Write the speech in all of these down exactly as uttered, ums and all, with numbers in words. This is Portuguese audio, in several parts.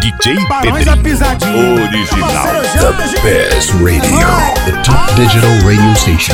D J Barões da Pisadinha. Original. The best radio, the top digital radio station.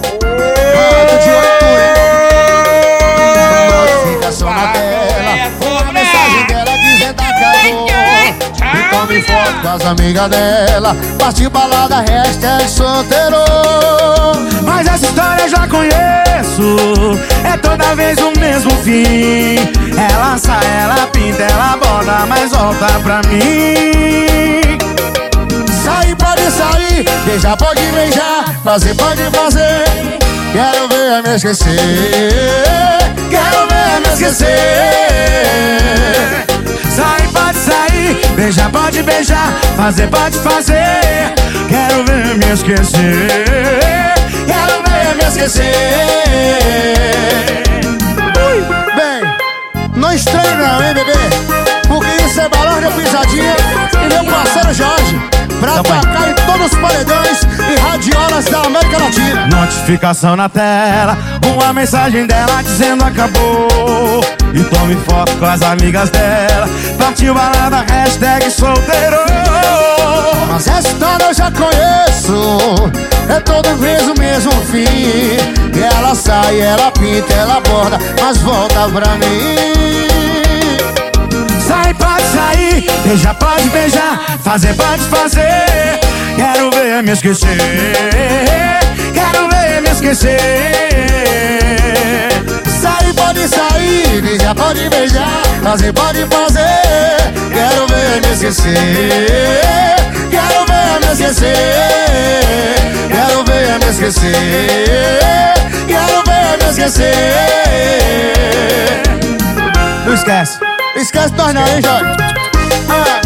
Notificação na tela, uma mensagem dela dizendo acabou. E tome foto com as amigas dela, partiu balada, hashtag solteiro. Mas essa história eu já conheço, é toda vez o mesmo fim. Ela sai, ela pinta, ela borda, mas volta pra mim. Sair pode sair, beijar pode beijar, fazer pode fazer. Quero ver me esquecer, quero ver me esquecer. Sair pode sair, beijar pode beijar, fazer pode fazer. Quero ver me esquecer, quero ver me esquecer. Bem, não estranho não, hein, bebê? Porque isso é Barões da Pisadinha e meu parceiro Jorge, pra tocar em todos os paredões e radiolas da América Latina. Notificação na tela, uma mensagem dela dizendo acabou. E tome foto com as amigas dela, partiu balada, hashtag solteiro. Mas essa história eu já conheço, é toda vez o mesmo fim. E ela sai, ela pinta, ela borda, mas volta pra mim. Sai pode sair, beijar pode beijar, fazer pode fazer. Quero ver me esquecer, quero ver me esquecer. Sair pode sair, beijar pode beijar, fazer pode fazer. Quero ver me esquecer, quero ver me esquecer. Quero ver me esquecer, quero ver me esquecer. Não esquece. Esquece nós não, hein, Jorge? Ah.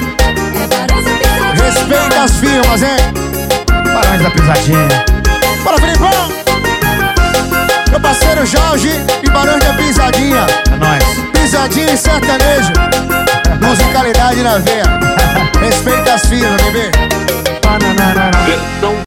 Respeita as firmas, hein? Barões da Pisadinha. Bora, Filipão! Meu parceiro Jorge e Barões da Pisadinha. É nóis. Pisadinha e sertanejo. Musicalidade na veia. Respeita as firmas, bebê.